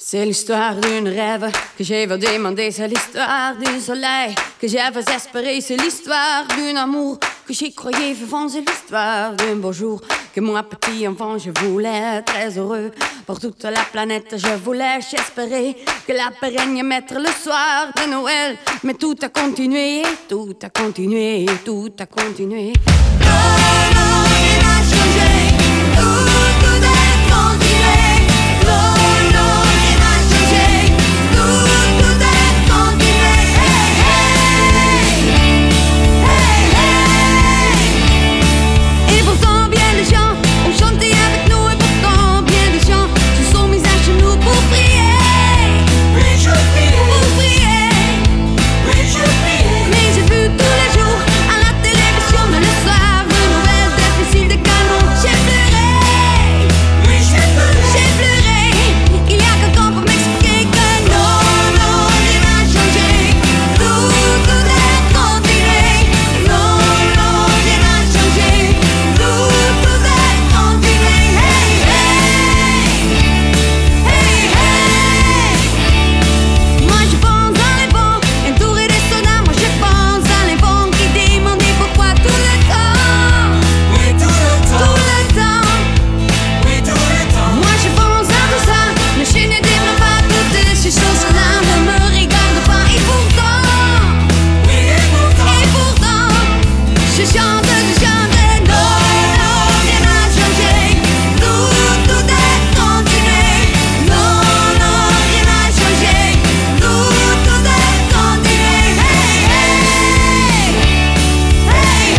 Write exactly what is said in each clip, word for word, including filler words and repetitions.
C'est l'histoire d'une rêve que j'ai demandé, c'est l'histoire du soleil que j'avais espéré, c'est l'histoire d'un amour que j'y croyais vivant, c'est l'histoire d'un beau jour que moi petit enfant je voulais très heureux pour toute la planète, je voulais, j'espérais que la paix règne maître le soir de Noël, mais tout a continué, tout a continué, tout a continué. Non, non, rien n'a changé, tout, tout a continué. Non, non, rien n'a changé, tout, tout a continué. Hey, hey, hey, hey. Et pourtant bien des gens ont chanté avec nous, et pourtant bien des gens se sont mis à genoux pour prier. Oui, je prie, pour prier. Oui, je prie. Mais j'ai vu tous les jours à la télévision de le soir de Noël des missiles, des canons. J'ai pleuré. Oui, j'ai pleuré. J'ai pleuré. Il y a quelqu'un pour m'expliquer que non, non, rien n'a changé. Tout, tout a continué. Non, non, rien n'a changé. Tout, tout a continué. Hey, hey, hey, hey. Moi je pense à les vents entourés des soldats. Moi je pense à les vents qui demandaient pourquoi tout le temps. Oui, tout le Tout temps, le temps. oui, tout le temps. Moi je pense à tout ça. Le chien ne développe pas toutes ces choses-là, ne me regarde pas. Et pourtant, Oui, et pourtant, et pourtant, je chante, je chante. Non, non, rien n'a changé. Tout, tout a continué. Non, non, rien n'a changé. Tout, tout a continué. Hey, hey, hey,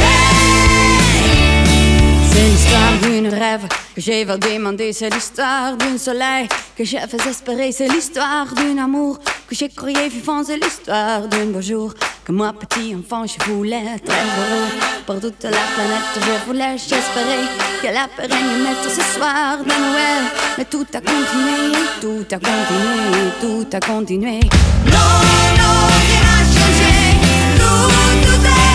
hey. C'est l'histoire d'une rêve que j'ai demandé, c'est l'histoire d'un soleil que j'ai fait espérer, c'est l'histoire d'un amour que j'ai croyé vivant, c'est l'histoire d'un beau jour que moi petit enfant je voulais très heureux pour toute la planète, je voulais, j'espérais que la paix règne maître ce soir de Noël, mais tout a continué, tout a continué, tout a continué. Non, non, rien n'a changé, tout, tout a